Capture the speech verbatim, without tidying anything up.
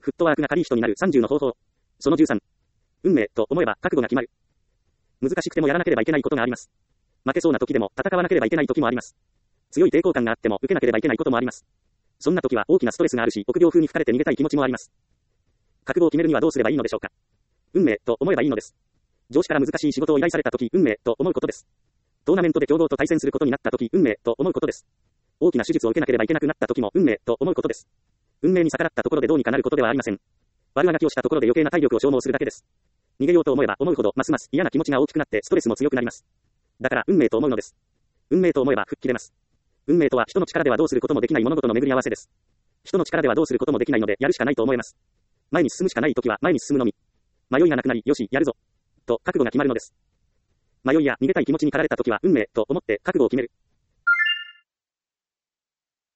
フットワークが軽い人になるさんじゅうの方法。そのじゅうさん。運命と思えば覚悟が決まる。難しくてもやらなければいけないことがあります。負けそうな時でも戦わなければいけない時もあります。強い抵抗感があっても受けなければいけないこともあります。そんな時は大きなストレスがあるし、臆病風に吹かれて逃げたい気持ちもあります。覚悟を決めるにはどうすればいいのでしょうか。運命と思えばいいのです。上司から難しい仕事を依頼された時、運命と思うことです。トーナメントで強豪と対戦することになった時、運命と思うことです。大きな手術を受けなければいけなくなった時も運命と思うことです。運命に逆らったところでどうにかなることではありません。悪あがきをしたところで余計な体力を消耗するだけです。逃げようと思えば思うほどますます嫌な気持ちが大きくなってストレスも強くなります。だから運命と思うのです。運命と思えば吹っ切れます。運命とは人の力ではどうすることもできない物事の巡り合わせです。人の力ではどうすることもできないのでやるしかないと思えます。前に進むしかないときは前に進むのみ。迷いがなくなり、よし、やるぞ。と覚悟が決まるのです。迷いや逃げたい気持ちに駆られたときは運命と思って覚悟を決める。